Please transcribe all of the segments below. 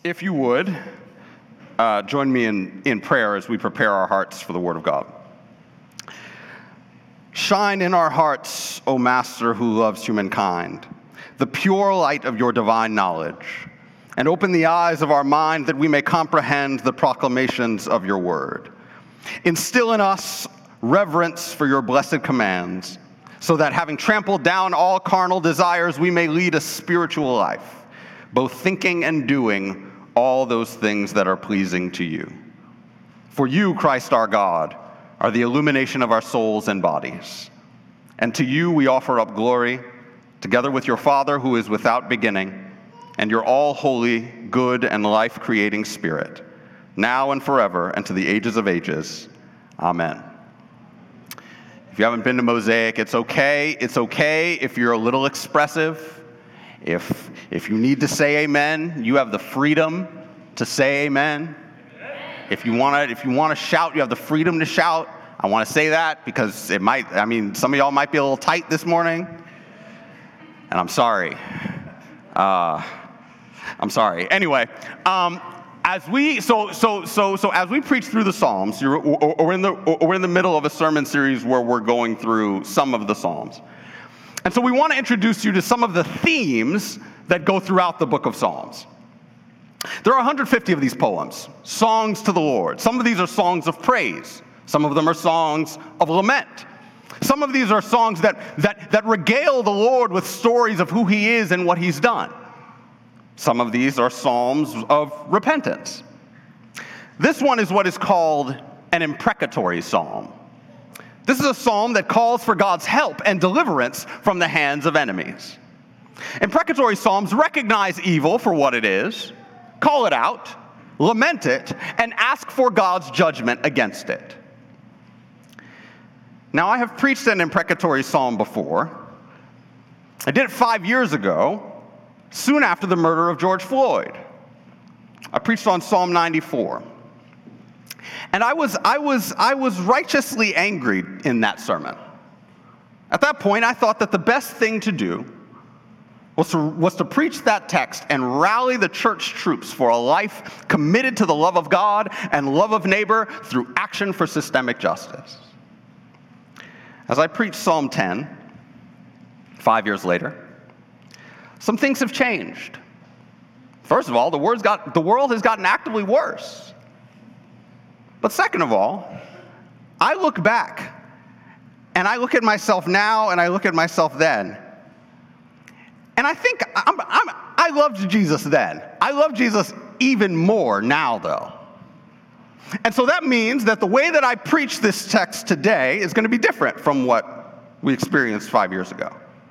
If you would, join me in prayer as we prepare our hearts for the Word of God. Shine in our hearts, O Master who loves humankind, the pure light of your divine knowledge, and open the eyes of our mind that we may comprehend the proclamations of your word. Instill in us reverence for your blessed commands, so that having trampled down all carnal desires, we may lead a spiritual life, both thinking and doing all those things that are pleasing to you. For you, Christ our God, are the illumination of our souls and bodies. And to you we offer up glory, together with your Father who is without beginning, and your all-holy, good, and life-creating Spirit, now and forever, and to the ages of ages. Amen. If you haven't been to Mosaic, it's okay. It's okay if you're a little expressive. If you need to say amen, you have the freedom to say amen. If you want to shout, you have the freedom to shout. I want to say that because some of y'all might be a little tight this morning, and I'm sorry. I'm sorry. Anyway, as we preach through the Psalms, we're in the middle of a sermon series where we're going through some of the Psalms, and so we want to introduce you to some of the themes that go throughout the book of Psalms. There are 150 of these poems, songs to the Lord. Some of these are songs of praise. Some of them are songs of lament. Some of these are songs that regale the Lord with stories of who he is and what he's done. Some of these are psalms of repentance. This one is what is called an imprecatory psalm. This is a psalm that calls for God's help and deliverance from the hands of enemies. Imprecatory psalms recognize evil for what it is, call it out, lament it, and ask for God's judgment against it. Now, I have preached an imprecatory psalm before. I did it 5 years ago, soon after the murder of George Floyd. I preached on Psalm 94. And I was righteously angry in that sermon. At that point, I thought that the best thing to do was to preach that text and rally the church troops for a life committed to the love of God and love of neighbor through action for systemic justice. As I preached Psalm 10, 5 years later, some things have changed. First of all, the world has gotten actively worse. But second of all, I look back, and I look at myself now, and I look at myself then, and I think I loved Jesus then. I love Jesus even more now, though. And so that means that the way that I preach this text today is going to be different from what we experienced 5 years ago.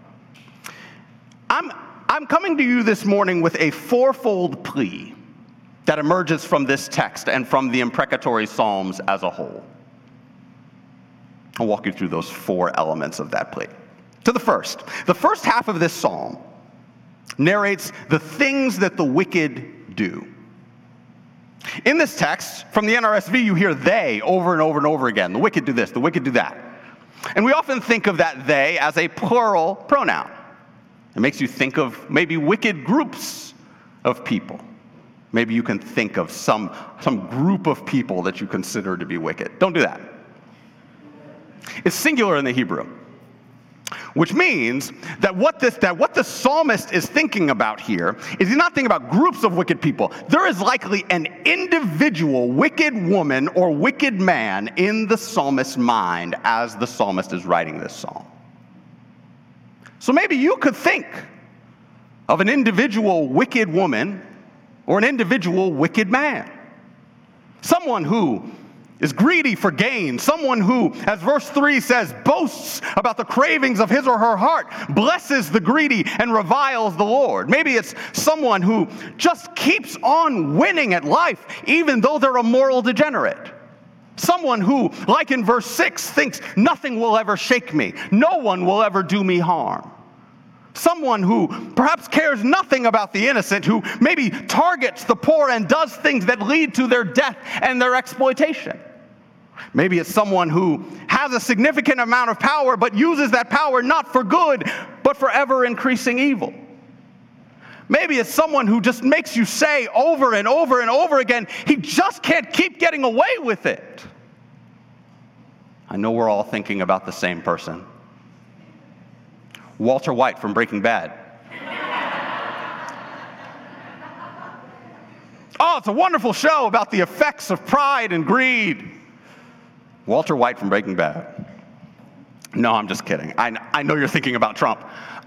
I'm coming to you this morning with a fourfold plea that emerges from this text and from the imprecatory psalms as a whole. I'll walk you through those four elements of that plea. To the first half of this psalm narrates the things that the wicked do. In this text, from the NRSV, you hear they over and over and over again. The wicked do this, the wicked do that. And we often think of that they as a plural pronoun. It makes you think of maybe wicked groups of people. Maybe you can think of some group of people that you consider to be wicked. Don't do that. It's singular in the Hebrew, which means that what the psalmist is thinking about here is he's not thinking about groups of wicked people. There is likely an individual wicked woman or wicked man in the psalmist's mind as the psalmist is writing this psalm. So maybe you could think of an individual wicked woman or an individual wicked man. Someone who is greedy for gain. Someone who, as verse 3 says, boasts about the cravings of his or her heart, blesses the greedy and reviles the Lord. Maybe it's someone who just keeps on winning at life, even though they're a moral degenerate. Someone who, like in verse 6, thinks nothing will ever shake me. No one will ever do me harm. Someone who perhaps cares nothing about the innocent, who maybe targets the poor and does things that lead to their death and their exploitation. Maybe it's someone who has a significant amount of power but uses that power not for good, but for ever increasing evil. Maybe it's someone who just makes you say over and over and over again, he just can't keep getting away with it. I know we're all thinking about the same person. Walter White from Breaking Bad. Oh, it's a wonderful show about the effects of pride and greed. Walter White from Breaking Bad. No, I'm just kidding. I know you're thinking about Trump.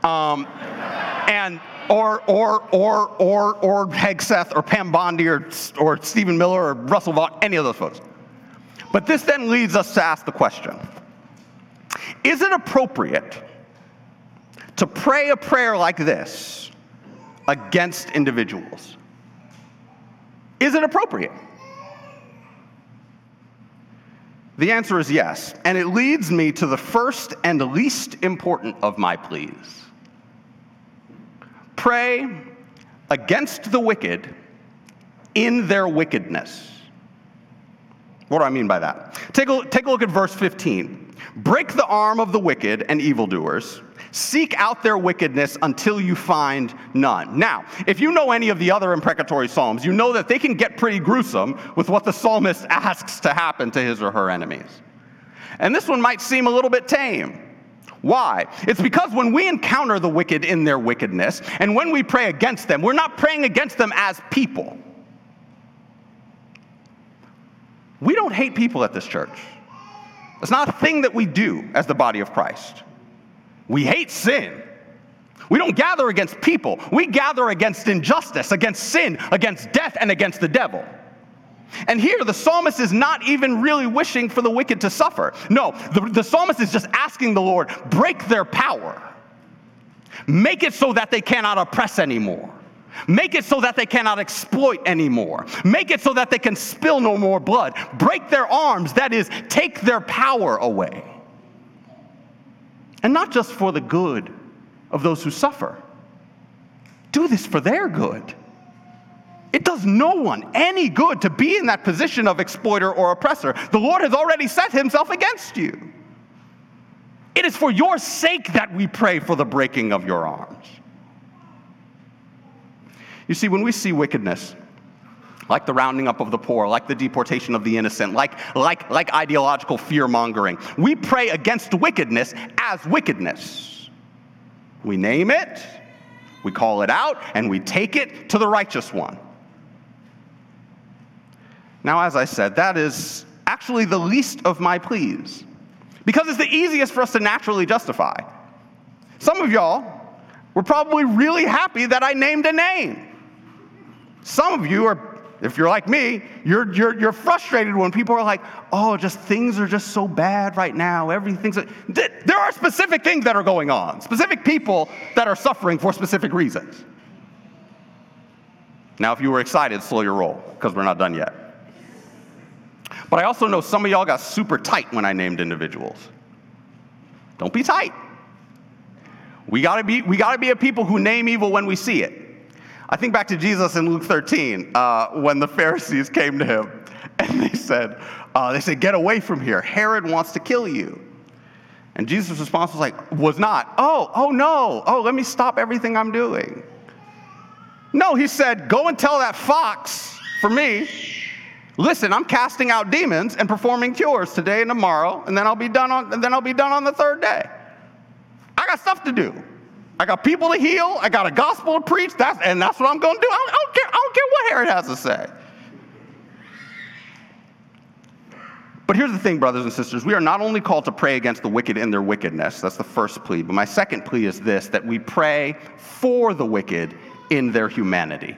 Or Hegseth or Pam Bondi or Stephen Miller or Russell Vaughn, any of those folks. But this then leads us to ask the question, is it appropriate to pray a prayer like this against individuals? Is it appropriate? The answer is yes, and it leads me to the first and the least important of my pleas. Pray against the wicked in their wickedness. What do I mean by that? Take a look at verse 15. Break the arm of the wicked and evildoers. Seek out their wickedness until you find none. Now, if you know any of the other imprecatory psalms, you know that they can get pretty gruesome with what the psalmist asks to happen to his or her enemies. And this one might seem a little bit tame. Why? It's because when we encounter the wicked in their wickedness, and when we pray against them, we're not praying against them as people. We don't hate people at this church. It's not a thing that we do as the body of Christ. We hate sin. We don't gather against people. We gather against injustice, against sin, against death, and against the devil. And here, the psalmist is not even really wishing for the wicked to suffer. No, the psalmist is just asking the Lord, break their power. Make it so that they cannot oppress anymore. Make it so that they cannot exploit anymore. Make it so that they can spill no more blood. Break their arms, that is, take their power away. And not just for the good of those who suffer. Do this for their good. It does no one any good to be in that position of exploiter or oppressor. The Lord has already set himself against you. It is for your sake that we pray for the breaking of your arms. You see, when we see wickedness, like the rounding up of the poor, like the deportation of the innocent, like ideological fear-mongering, we pray against wickedness as wickedness. We name it, we call it out, and we take it to the righteous one. Now, as I said, that is actually the least of my pleas, because it's the easiest for us to naturally justify. Some of y'all were probably really happy that I named a name. Some of you are, if you're like me, you're frustrated when people are like, oh, just things are just so bad right now. There are specific things that are going on, specific people that are suffering for specific reasons. Now, if you were excited, slow your roll, because we're not done yet. But I also know some of y'all got super tight when I named individuals. Don't be tight. We gotta be a people who name evil when we see it. I think back to Jesus in Luke 13, when the Pharisees came to him and they said, get away from here. Herod wants to kill you. And Jesus' response was not, oh no, let me stop everything I'm doing. No, he said, go and tell that fox for me, listen, I'm casting out demons and performing cures today and tomorrow, and then I'll be done on the third day. I got stuff to do. I got people to heal. I got a gospel to preach. That's what I'm going to do. I don't care what Herod has to say. But here's the thing, brothers and sisters. We are not only called to pray against the wicked in their wickedness. That's the first plea. But my second plea is this, that we pray for the wicked in their humanity.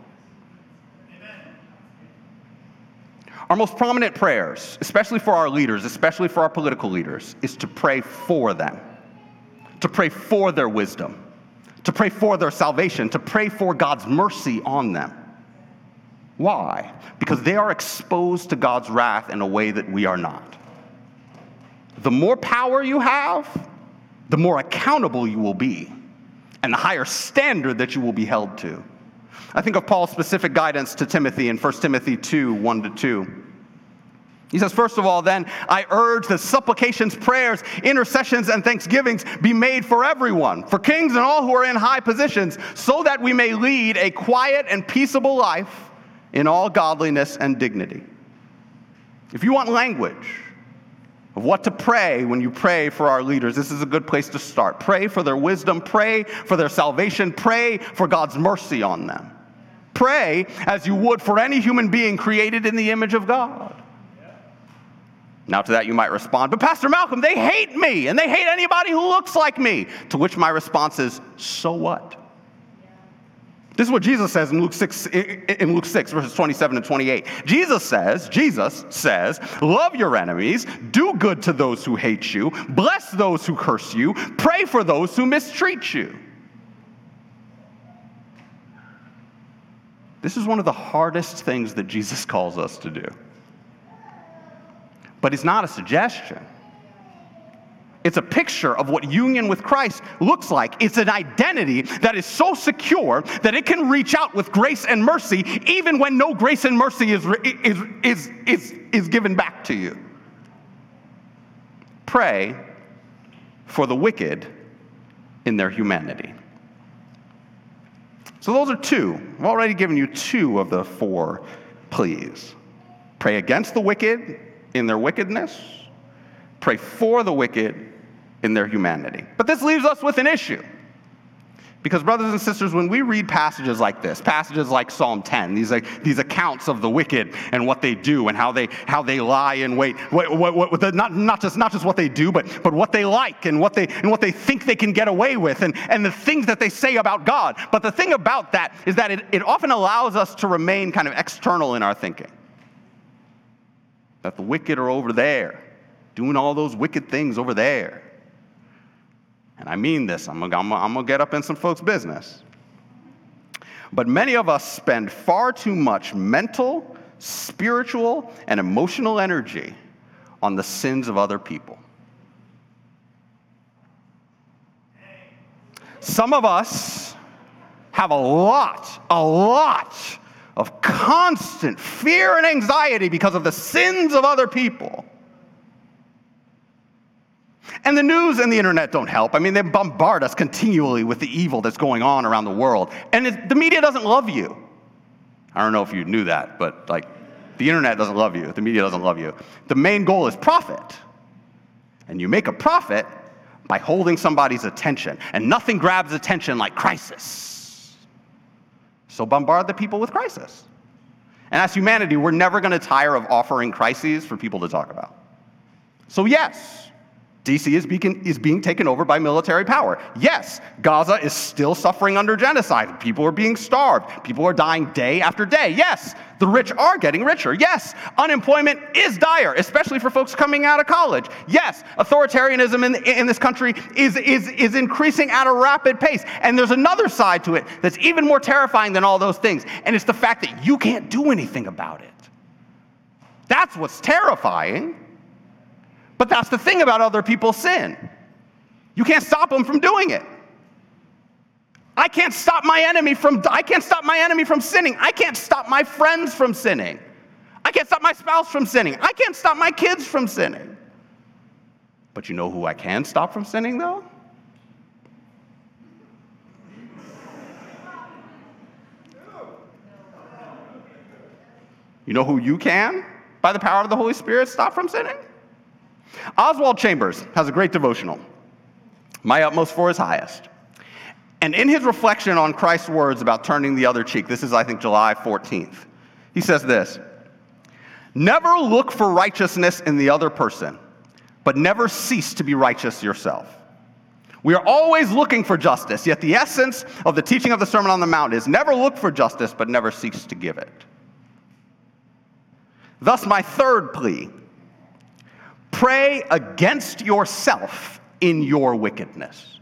Our most prominent prayers, especially for our leaders, especially for our political leaders, is to pray for them. To pray for their wisdom, to pray for their salvation, to pray for God's mercy on them. Why? Because they are exposed to God's wrath in a way that we are not. The more power you have, the more accountable you will be, and the higher standard that you will be held to. I think of Paul's specific guidance to Timothy in 1 Timothy 2, 1-2. He says, first of all, then, I urge that supplications, prayers, intercessions, and thanksgivings be made for everyone, for kings and all who are in high positions, so that we may lead a quiet and peaceable life in all godliness and dignity. If you want language of what to pray when you pray for our leaders, this is a good place to start. Pray for their wisdom, pray for their salvation, pray for God's mercy on them. Pray as you would for any human being created in the image of God. Now to that you might respond, but Pastor Malcolm, they hate me, and they hate anybody who looks like me. To which my response is, so what? This is what Jesus says in Luke 6, verses 27 and 28. Jesus says, love your enemies, do good to those who hate you, bless those who curse you, pray for those who mistreat you. This is one of the hardest things that Jesus calls us to do. But it's not a suggestion. It's a picture of what union with Christ looks like. It's an identity that is so secure that it can reach out with grace and mercy even when no grace and mercy is given back to you. Pray for the wicked in their humanity. So those are two. I've already given you two of the four pleas. Pray against the wicked in their wickedness. Pray for the wicked in their humanity. But this leaves us with an issue. Because brothers and sisters, when we read passages like this, passages like Psalm 10, these accounts of the wicked and what they do and how they lie in wait, not just what they do, but what they like and what they think they can get away with and the things that they say about God. But the thing about that is that it often allows us to remain kind of external in our thinking. That the wicked are over there, doing all those wicked things over there. And I mean this, I'm gonna get up in some folks' business. But many of us spend far too much mental, spiritual, and emotional energy on the sins of other people. Some of us have a lot of constant fear and anxiety because of the sins of other people. And the news and the internet don't help. I mean, they bombard us continually with the evil that's going on around the world. And the media doesn't love you. I don't know if you knew that, but the internet doesn't love you. The media doesn't love you. The main goal is profit. And you make a profit by holding somebody's attention. And nothing grabs attention like crisis. So bombard the people with crisis. And as humanity, we're never going to tire of offering crises for people to talk about. So yes, DC is being taken over by military power. Yes, Gaza is still suffering under genocide. People are being starved. People are dying day after day. Yes, the rich are getting richer. Yes, unemployment is dire, especially for folks coming out of college. Yes, authoritarianism in this country is increasing at a rapid pace. And there's another side to it that's even more terrifying than all those things, and it's the fact that you can't do anything about it. That's what's terrifying. But that's the thing about other people's sin. You can't stop them from doing it. I can't stop my enemy from sinning. I can't stop my friends from sinning. I can't stop my spouse from sinning. I can't stop my kids from sinning. But you know who I can stop from sinning, though? You know who you can, by the power of the Holy Spirit, stop from sinning? Oswald Chambers has a great devotional, My Utmost for His Highest. And in his reflection on Christ's words about turning the other cheek, this is, I think, July 14th, he says this: never look for righteousness in the other person, but never cease to be righteous yourself. We are always looking for justice, yet the essence of the teaching of the Sermon on the Mount is never look for justice, but never cease to give it. Thus, my third plea: pray against yourself in your wickedness.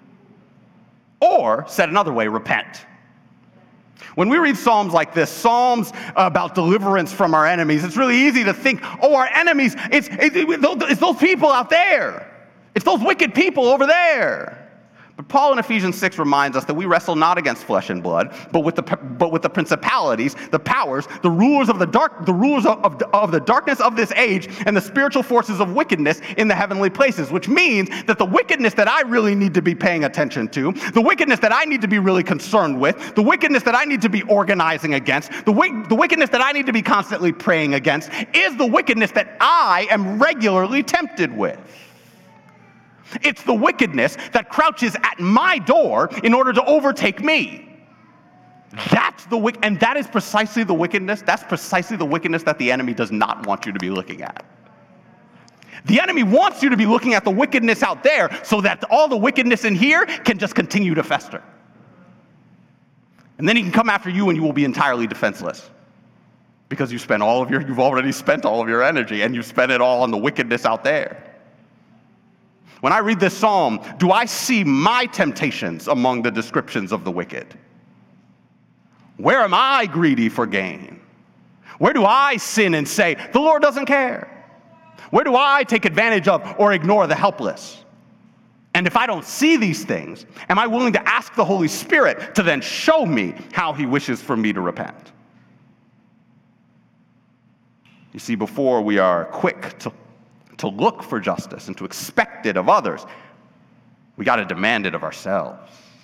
Or, said another way, repent. When we read Psalms like this, Psalms about deliverance from our enemies, it's really easy to think, oh, our enemies, it's those people out there. It's those wicked people over there. But Paul in Ephesians 6 reminds us that we wrestle not against flesh and blood, but with the principalities, the powers, the rulers of the darkness of this age, and the spiritual forces of wickedness in the heavenly places, which means that the wickedness that I really need to be paying attention to, the wickedness that I need to be really concerned with, the wickedness that I need to be organizing against, the wickedness that I need to be constantly praying against, is the wickedness that I am regularly tempted with. It's the wickedness that crouches at my door in order to overtake me. And that is precisely the wickedness. That's precisely the wickedness that the enemy does not want you to be looking at. The enemy wants you to be looking at the wickedness out there so that all the wickedness in here can just continue to fester. And then he can come after you and you will be entirely defenseless. Because you've already spent all of your energy and you've spent it all on the wickedness out there. When I read this psalm, do I see my temptations among the descriptions of the wicked? Where am I greedy for gain? Where do I sin and say, the Lord doesn't care? Where do I take advantage of or ignore the helpless? And if I don't see these things, am I willing to ask the Holy Spirit to then show me how he wishes for me to repent? You see, before we are quick to look for justice and to expect it of others, we got to demand it of ourselves.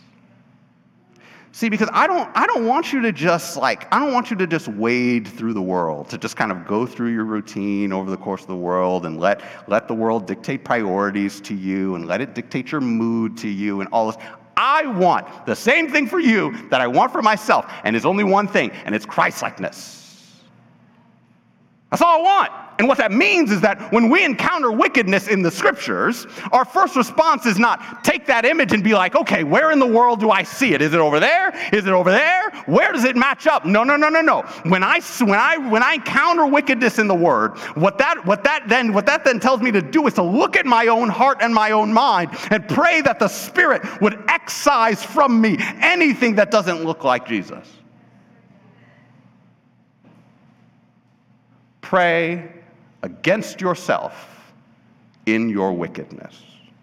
See, because I don't want you to just wade through the world, to just kind of go through your routine over the course of the world and let the world dictate priorities to you and let it dictate your mood to you and all this. I want the same thing for you that I want for myself, and it's only one thing, and it's Christ-likeness. That's all I want. And what that means is that when we encounter wickedness in the scriptures, our first response is not take that image and be like, okay, where in the world do I see it? Is it over there? Is it over there? Where does it match up? No. When I encounter wickedness in the Word, what that then tells me to do is to look at my own heart and my own mind and pray that the Spirit would excise from me anything that doesn't look like Jesus. Pray against yourself in your wickedness.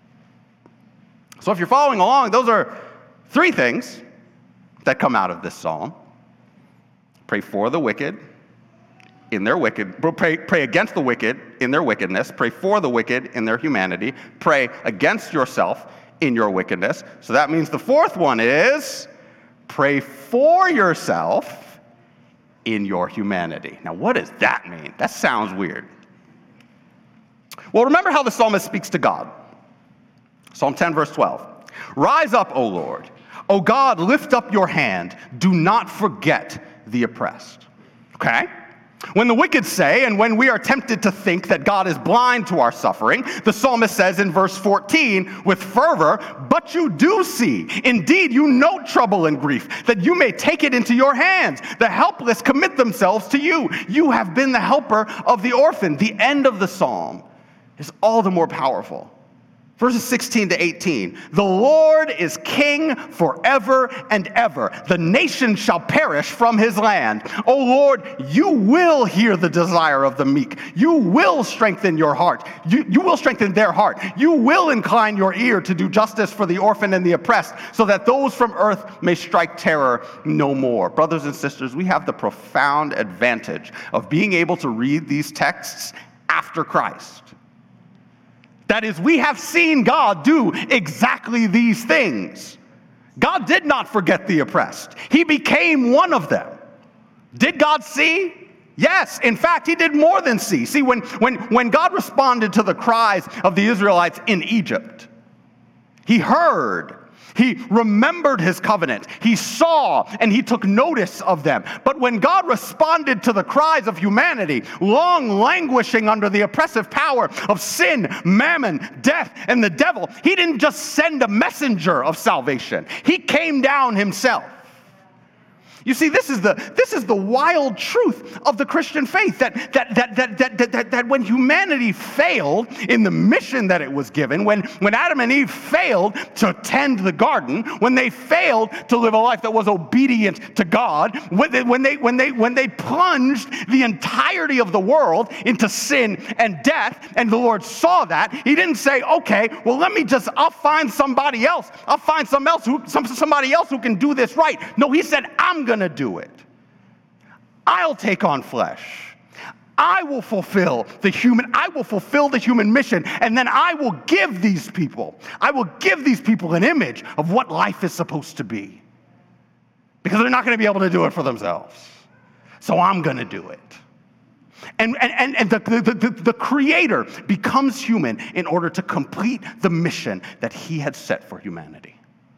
So if you're following along, those are three things that come out of this psalm. Pray for the wicked in their pray against the wicked in their wickedness. Pray for the wicked in their humanity. Pray against yourself in your wickedness. So that means the fourth one is pray for yourself in your humanity. Now, what does that mean? That sounds weird. Well, remember how the psalmist speaks to God. Psalm 10, verse 12. Rise up, O Lord. O God, lift up your hand. Do not forget the oppressed. Okay? When the wicked say, and when we are tempted to think that God is blind to our suffering, the psalmist says in verse 14 with fervor, but you do see, indeed you note trouble and grief, that you may take it into your hands. The helpless commit themselves to you. You have been the helper of the orphan. The end of the psalm is all the more powerful. Verses 16 to 18, the Lord is king forever and ever. The nation shall perish from his land. O Lord, you will hear the desire of the meek. You will strengthen your heart. You will strengthen their heart. You will incline your ear to do justice for the orphan and the oppressed, so that those from earth may strike terror no more. Brothers and sisters, we have the profound advantage of being able to read these texts after Christ. That is, we have seen God do exactly these things. God did not forget the oppressed. He became one of them. Did God see? Yes. In fact, he did more than see. See, when God responded to the cries of the Israelites in Egypt, he heard. He remembered his covenant. He saw and he took notice of them. But when God responded to the cries of humanity, long languishing under the oppressive power of sin, mammon, death, and the devil, he didn't just send a messenger of salvation. He came down himself. You see, this is the wild truth of the Christian faith, that when humanity failed in the mission that it was given, when Adam and Eve failed to tend the garden, when they failed to live a life that was obedient to God, when they plunged the entirety of the world into sin and death, and the Lord saw that, He didn't say, okay, well, I'll find somebody else. I'll find somebody else who can do this right. No, He said, I'm going to do it. I'll take on flesh. I will fulfill the human mission, and then I will give these people an image of what life is supposed to be. Because they're not going to be able to do it for themselves. So I'm going to do it. And the Creator becomes human in order to complete the mission that He had set for humanity.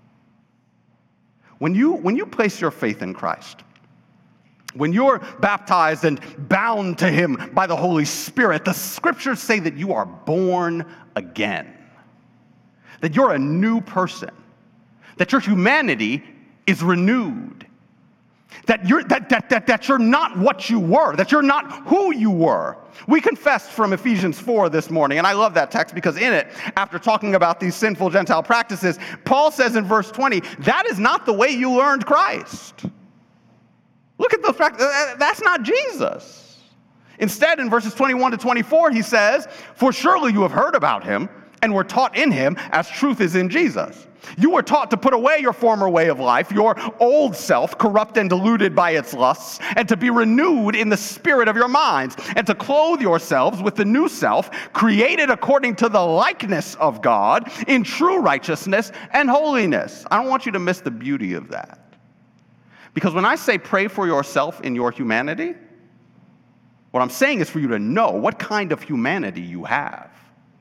When you place your faith in Christ, when you're baptized and bound to Him by the Holy Spirit, the Scriptures say that you are born again, that you're a new person, that your humanity is renewed, that you're not what you were, that you're not who you were. We confessed from Ephesians 4 this morning, and I love that text because in it, after talking about these sinful Gentile practices, Paul says in verse 20, that is not the way you learned Christ. Look at the fact that's not Jesus. Instead, in verses 21 to 24, he says, for surely you have heard about Him and were taught in Him as truth is in Jesus. You were taught to put away your former way of life, your old self, corrupt and deluded by its lusts, and to be renewed in the spirit of your minds, and to clothe yourselves with the new self, created according to the likeness of God, in true righteousness and holiness. I don't want you to miss the beauty of that. Because when I say pray for yourself in your humanity, what I'm saying is for you to know what kind of humanity you have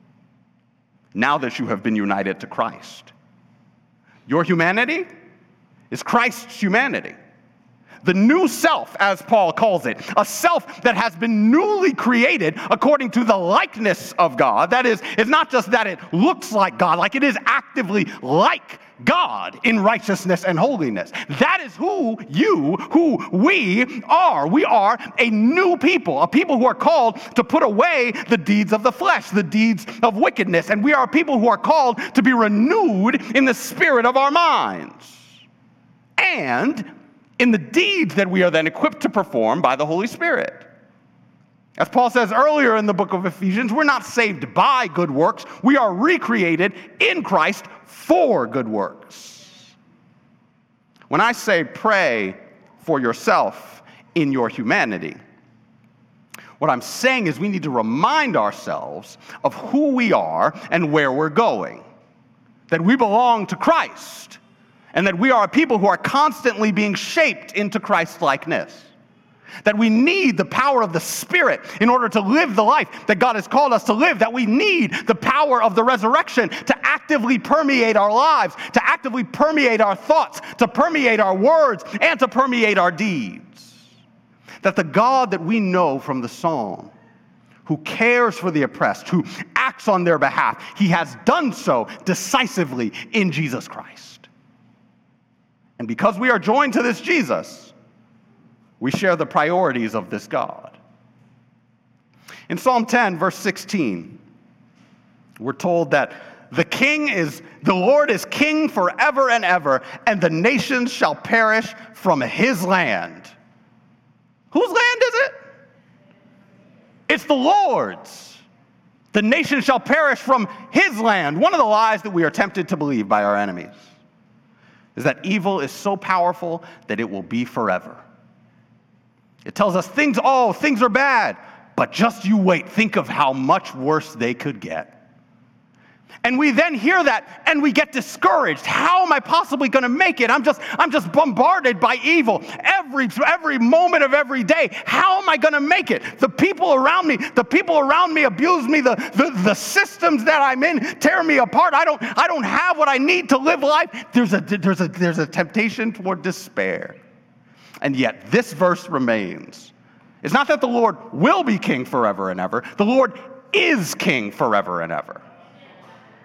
now that you have been united to Christ. Your humanity is Christ's humanity. The new self, as Paul calls it, a self that has been newly created according to the likeness of God. That is, it's not just that it looks like God, like it is actively like God in righteousness and holiness. That is who we are. We are a new people, a people who are called to put away the deeds of the flesh, the deeds of wickedness. And we are a people who are called to be renewed in the spirit of our minds. And in the deeds that we are then equipped to perform by the Holy Spirit. As Paul says earlier in the book of Ephesians, we're not saved by good works. We are recreated in Christ for good works. When I say pray for yourself in your humanity, what I'm saying is we need to remind ourselves of who we are and where we're going. That we belong to Christ, and that we are a people who are constantly being shaped into Christ-likeness. That we need the power of the Spirit in order to live the life that God has called us to live. That we need the power of the resurrection to actively permeate our lives, to actively permeate our thoughts, to permeate our words, and to permeate our deeds. That the God that we know from the Psalm, who cares for the oppressed, who acts on their behalf, He has done so decisively in Jesus Christ. And because we are joined to this Jesus, we share the priorities of this God. In Psalm 10, verse 16, we're told that the Lord is king forever and ever, and the nations shall perish from His land. Whose land is it? It's the Lord's. The nations shall perish from His land. One of the lies that we are tempted to believe by our enemies is that evil is so powerful that it will be forever. It tells us things are bad, but just you wait. Think of how much worse they could get. And we then hear that and we get discouraged. How am I possibly going to make it? I'm just bombarded by evil every moment of every day. How am I going to make it? The people around me abuse me. The systems that I'm in tear me apart. I don't have what I need to live life. There's a temptation toward despair. And yet this verse remains. It's not that the Lord will be king forever and ever. The Lord is king forever and ever.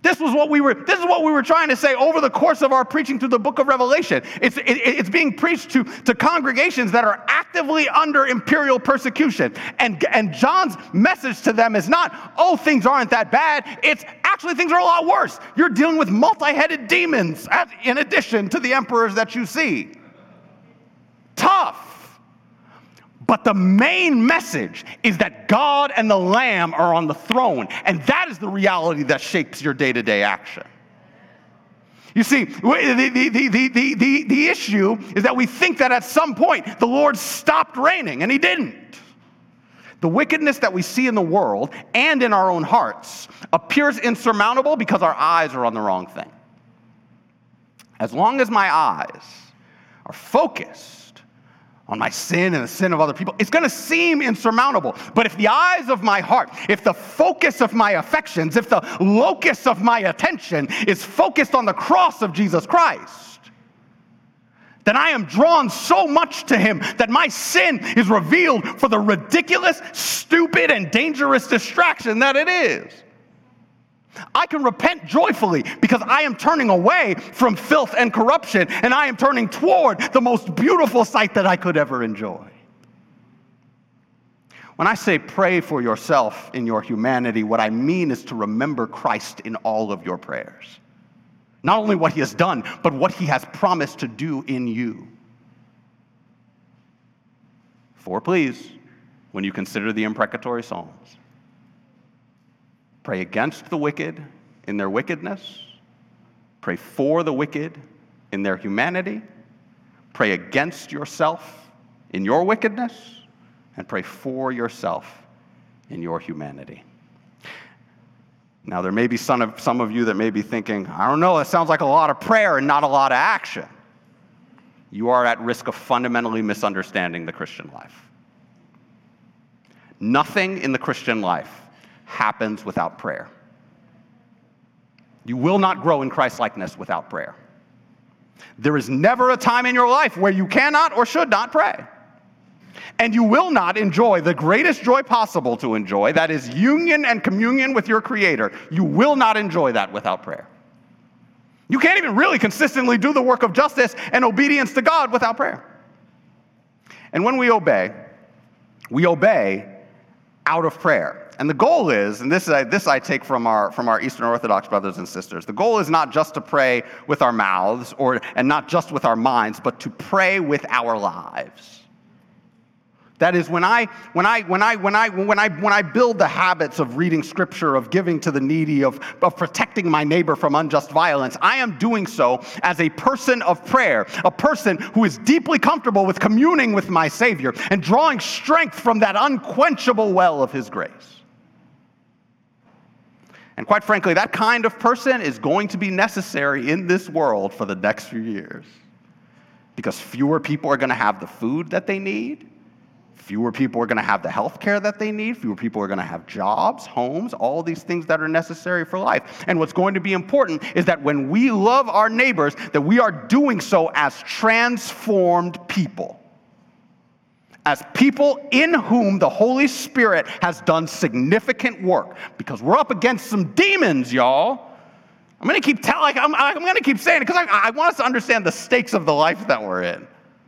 This is what we were trying to say over the course of our preaching through the book of Revelation. It's being preached to congregations that are actively under imperial persecution. And John's message to them is not, oh, things aren't that bad. It's actually things are a lot worse. You're dealing with multi-headed demons in addition to the emperors that you see. Tough. But the main message is that God and the Lamb are on the throne, and that is the reality that shapes your day-to-day action. You see, the issue is that we think that at some point the Lord stopped reigning, and he didn't. The wickedness that we see in the world and in our own hearts appears insurmountable because our eyes are on the wrong thing. As long as my eyes are focused on my sin and the sin of other people, it's going to seem insurmountable. But if the eyes of my heart, if the focus of my affections, if the locus of my attention is focused on the cross of Jesus Christ, then I am drawn so much to him that my sin is revealed for the ridiculous, stupid, and dangerous distraction that it is. I can repent joyfully because I am turning away from filth and corruption, and I am turning toward the most beautiful sight that I could ever enjoy. When I say pray for yourself in your humanity, what I mean is to remember Christ in all of your prayers. Not only what he has done, but what he has promised to do in you. For please, when you consider the imprecatory Psalms, pray against the wicked in their wickedness. Pray for the wicked in their humanity. Pray against yourself in your wickedness. And pray for yourself in your humanity. Now, there may be some of you that may be thinking, I don't know, that sounds like a lot of prayer and not a lot of action. You are at risk of fundamentally misunderstanding the Christian life. Nothing in the Christian life happens without prayer. You will not grow in Christ-likeness without prayer. There is never a time in your life where you cannot or should not pray. And you will not enjoy the greatest joy possible to enjoy, that is union and communion with your Creator. You will not enjoy that without prayer. You can't even really consistently do the work of justice and obedience to God without prayer. And when we obey out of prayer. And the goal is, and this I take from our Eastern Orthodox brothers and sisters, the goal is not just to pray with our mouths and not just with our minds, but to pray with our lives. That is, when I build the habits of reading Scripture, of giving to the needy, of protecting my neighbor from unjust violence, I am doing so as a person of prayer, a person who is deeply comfortable with communing with my Savior and drawing strength from that unquenchable well of his grace. And quite frankly, that kind of person is going to be necessary in this world for the next few years, because fewer people are going to have the food that they need. Fewer people are going to have the health care that they need. Fewer people are going to have jobs, homes, all these things that are necessary for life. And what's going to be important is that when we love our neighbors, that we are doing so as transformed people. As people in whom the Holy Spirit has done significant work. Because we're up against some demons, y'all. I'm going to keep I'm going to keep saying it because I want us to understand the stakes of the life that we're in.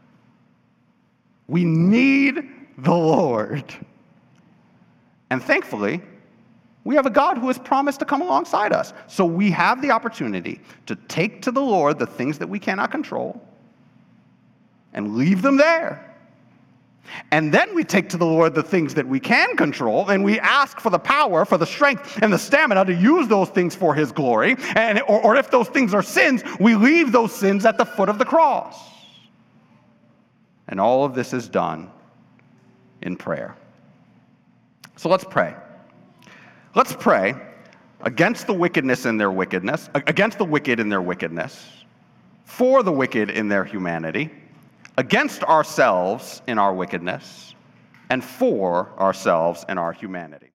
We need the Lord. And thankfully, we have a God who has promised to come alongside us. So we have the opportunity to take to the Lord the things that we cannot control and leave them there. And then we take to the Lord the things that we can control, and we ask for the power, for the strength, and the stamina to use those things for his glory. Or if those things are sins, we leave those sins at the foot of the cross. And all of this is done in prayer. So let's pray. Let's pray against the wickedness in their wickedness, against the wicked in their wickedness, for the wicked in their humanity, against ourselves in our wickedness, and for ourselves in our humanity.